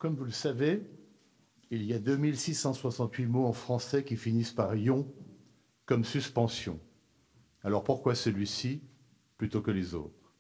Comme vous le savez, il y a 2668 mots en français qui finissent par ion comme suspension. Alors pourquoi celui-ci plutôt que les autres?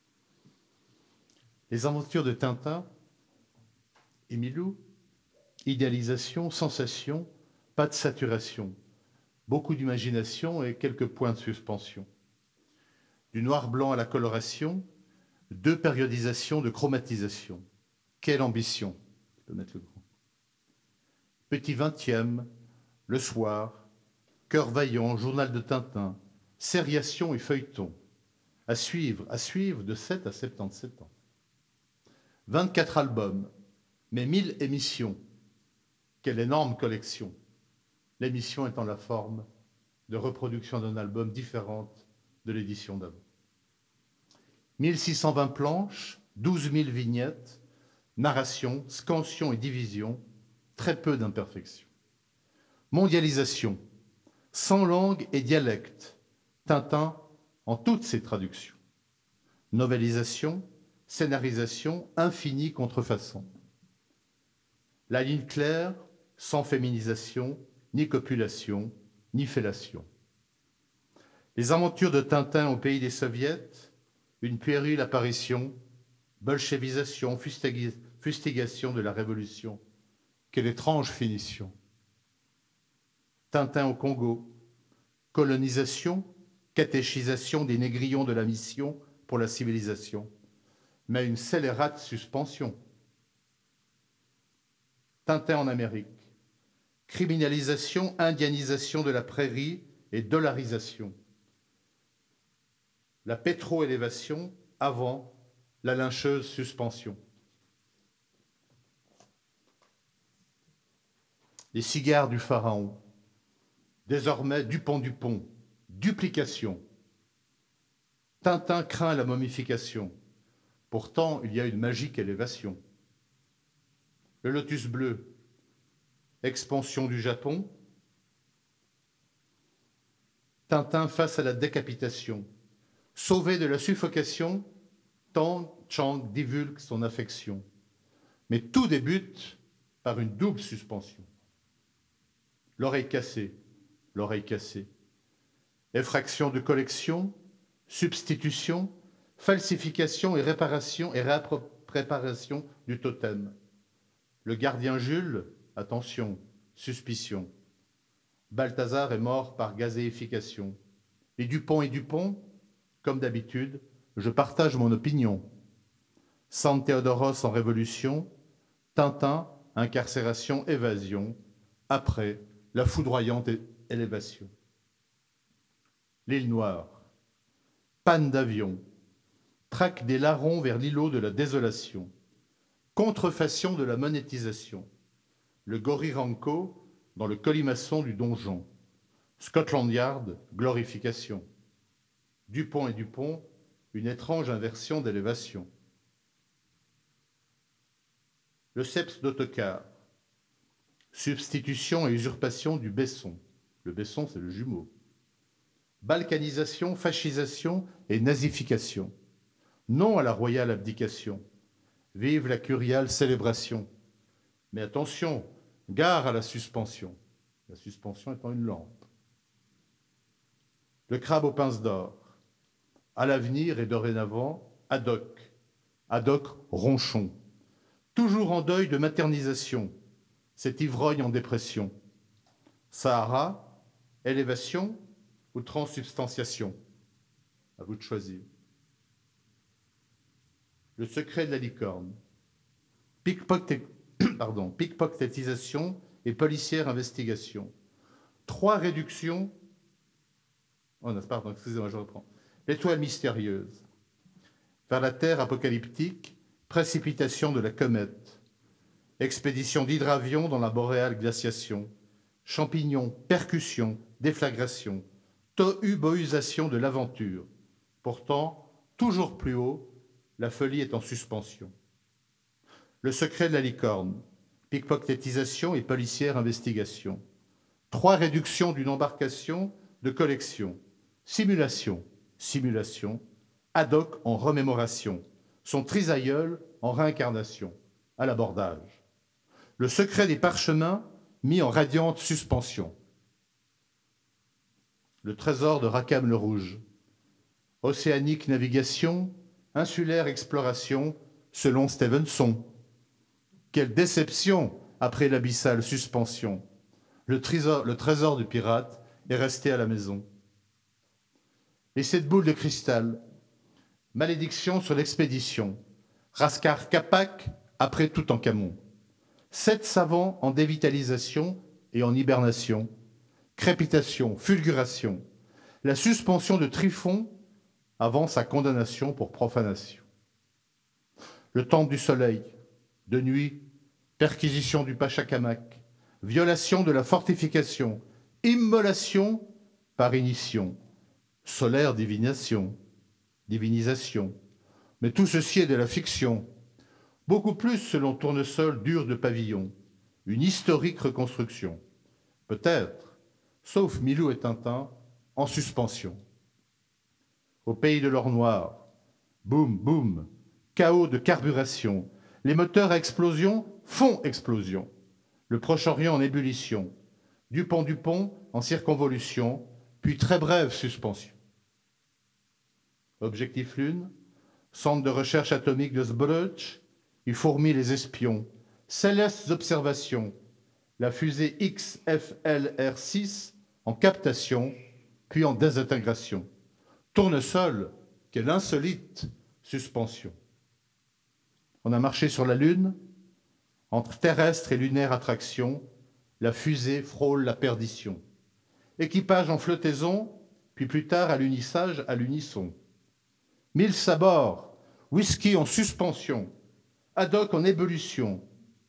Les aventures de Tintin, Émilou, idéalisation, sensation, pas de saturation, beaucoup d'imagination et quelques points de suspension. Du noir-blanc à la coloration, 2 périodisations de chromatisation. Quelle ambition! Je peux mettre le grand. Petit 20e, le soir, Cœur vaillant, journal de Tintin, sériation et feuilleton. À suivre de 7 à 77 ans. 24 albums, mais 1000 émissions. Quelle énorme collection! L'émission étant la forme de reproduction d'un album différente de l'édition d'avant. 1620 planches, 12 000 vignettes, narration, scansion et division, très peu d'imperfections. Mondialisation, 100 langues et dialectes, Tintin en toutes ses traductions. Novélisation, scénarisation, infinie contrefaçon. La ligne claire, sans féminisation, ni copulation, ni fellation. Les aventures de Tintin au pays des soviets, une puérile apparition, bolchevisation, fustigation de la révolution. Quelle étrange finition! Tintin au Congo, colonisation, catéchisation des négrillons de la mission pour la civilisation, mais une scélérate suspension. Tintin en Amérique, criminalisation, indianisation de la prairie et dollarisation. La pétro-élévation avant la lyncheuse suspension. Les cigares du pharaon, désormais Dupont-Dupont, duplication. Tintin craint la momification. Pourtant, il y a une magique élévation. Le lotus bleu, expansion du Japon. Tintin face à la décapitation. Sauvé de la suffocation, Tang Chang divulgue son affection. Mais tout débute par une double suspension. L'oreille cassée, l'oreille cassée. Effraction de collection, substitution, falsification et réparation et préparation du totem. Le gardien Jules, attention, suspicion. Balthazar est mort par gazéification. Et Dupont, comme d'habitude, je partage mon opinion. San Théodoros en révolution, Tintin, incarcération, évasion, après, la foudroyante élévation. L'île Noire, panne d'avion, traque des larrons vers l'îlot de la désolation, contrefaçon de la monétisation, le Goriranko dans le colimaçon du donjon, Scotland Yard, glorification, Dupont et Dupont, une étrange inversion d'élévation. Le Seps d'autocar, substitution et usurpation du Besson. Le Besson, c'est le jumeau. Balkanisation, fascisation et nazification. Non à la royale abdication. Vive la curiale célébration. Mais attention, gare à la suspension. La suspension étant une lampe. Le crabe aux pinces d'or. À l'avenir et dorénavant, Haddock. Haddock ronchon. Toujours en deuil de maternisation. Cet ivrogne en dépression. Sahara, élévation ou transubstantiation? À vous de choisir. Le secret de la licorne. Pickpocketisation et policière investigation. 3 réductions. Oh non, pardon, excusez-moi, je reprends. L'étoile mystérieuse. Vers la Terre apocalyptique, précipitation de la comète. Expédition d'hydravion dans la boréale glaciation. Champignons, percussion, déflagration. Tohu-bohusation de l'aventure. Pourtant, toujours plus haut, la folie est en suspension. Le secret de la licorne. Pickpocketisation et policière investigation. 3 réductions d'une embarcation de collection. Simulation, Haddock en remémoration. Son trisaïeul en réincarnation. À l'abordage. Le secret des parchemins mis en radiante suspension. Le trésor de Rackham le Rouge. Océanique navigation, insulaire exploration, selon Stevenson. Quelle déception après l'abyssale suspension. Le trésor du pirate est resté à la maison. Et cette boule de cristal, malédiction sur l'expédition. Raskar Kapak après Toutankhamon. 7 savants en dévitalisation et en hibernation. Crépitation, fulguration. La suspension de Tryphon avant sa condamnation pour profanation. Le temple du soleil, de nuit, perquisition du Pachacamac, violation de la fortification, immolation par ignition, solaire divinisation. Mais tout ceci est de la fiction, beaucoup plus selon Tournesol dur de pavillon, une historique reconstruction. Peut-être, sauf Milou et Tintin, en suspension. Au pays de l'or noir, boum, boum, chaos de carburation, les moteurs à explosion font explosion. Le Proche-Orient en ébullition, Dupont en circonvolution, puis très brève suspension. Objectif Lune, centre de recherche atomique de Zbroch, il fourmille les espions, célestes observations, la fusée XFLR6 en captation, puis en désintégration. Tournesol, quelle insolite suspension. On a marché sur la Lune, entre terrestre et lunaire attraction, la fusée frôle la perdition. Équipage en flottaison, puis plus tard à l'unissage, à l'unisson. 1000 sabords, whisky en suspension, haddock en ébullition,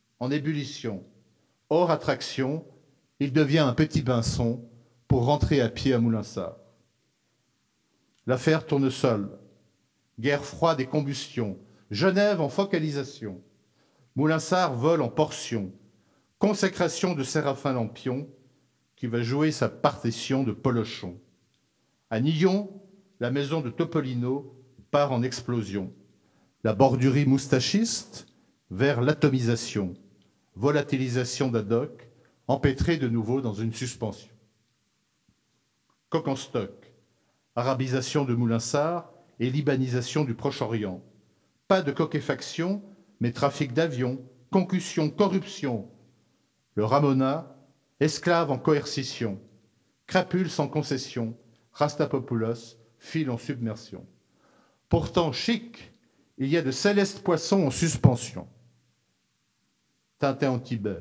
hors attraction, il devient un petit pinson pour rentrer à pied à Moulinsart. L'affaire Tournesol, guerre froide et combustion, Genève en focalisation, Moulinsart vole en portion, consécration de Séraphin Lampion, qui va jouer sa partition de Polochon. À Nyon, la maison de Topolino part en explosion. La bordurie moustachiste vers l'atomisation, volatilisation d'Haddock, empêtré de nouveau dans une suspension. Coq en stock, arabisation de Moulinsart et libanisation du Proche-Orient. Pas de coquéfaction, mais trafic d'avions, concussion, corruption. Le Ramona, esclave en coercition. Crapule sans concession, Rastapopoulos, file en submersion. Pourtant chic, il y a de célestes poissons en suspension. Tintin en Tibet.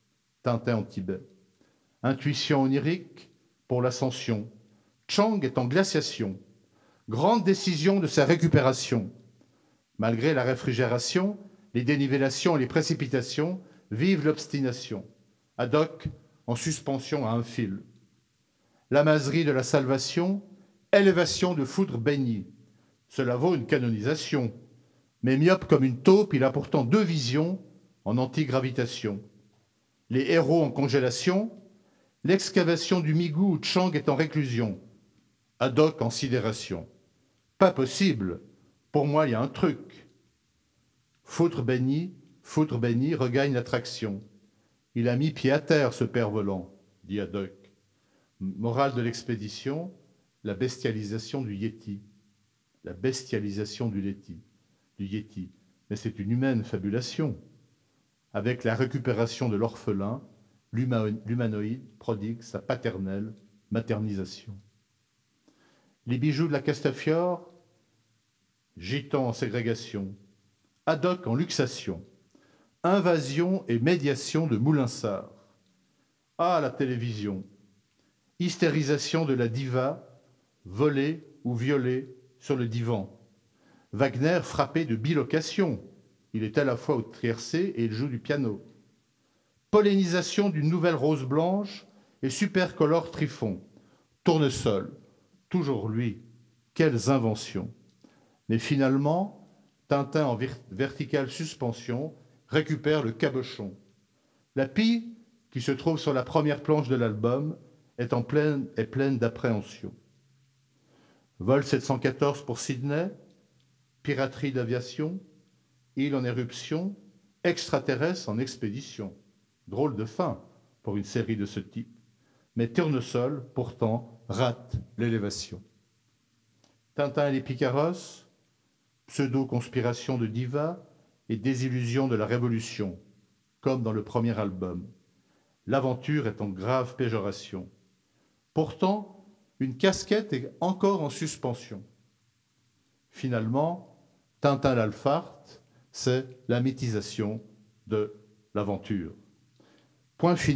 Intuition onirique pour l'ascension. Chang est en glaciation. Grande décision de sa récupération. Malgré la réfrigération, les dénivellations et les précipitations, vive l'obstination. Haddock en suspension à un fil. L'amazerie de la salvation, élévation de foudre bénie. Cela vaut une canonisation. Mais myope comme une taupe, il a pourtant 2 visions en antigravitation. Les héros en congélation, l'excavation du Migou où Chang est en réclusion. Haddock en sidération. Pas possible, pour moi il y a un truc. Foutre béni regagne l'attraction. Il a mis pied à terre, ce père volant, dit Haddock. Morale de l'expédition, la bestialisation du Yéti. La bestialisation du Yéti. Mais c'est une humaine fabulation. Avec la récupération de l'orphelin, l'humanoïde prodigue sa paternelle maternisation. Les bijoux de la Castafiore, gitan en ségrégation, Haddock en luxation, invasion et médiation de Moulinsart. Ah, la télévision, hystérisation de la diva, volée ou violée sur le divan. Wagner frappé de bilocation, il est à la fois au tiercé et il joue du piano. Pollinisation d'une nouvelle rose blanche et supercolore Tryphon. Tournesol, toujours lui, quelles inventions. Mais finalement, Tintin en verticale suspension récupère le cabochon. La pie, qui se trouve sur la première planche de l'album, est pleine d'appréhension. Vol 714 pour Sydney, piraterie d'aviation, île en éruption, extraterrestre en expédition. Drôle de fin pour une série de ce type. Mais Tournesol, pourtant, rate l'élévation. Tintin et les Picaros, pseudo-conspiration de divas et désillusion de la Révolution, comme dans le premier album. L'aventure est en grave péjoration. Pourtant, une casquette est encore en suspension. Finalement, Tintin l'Alpharte, c'est la mythisation de l'aventure. Point final.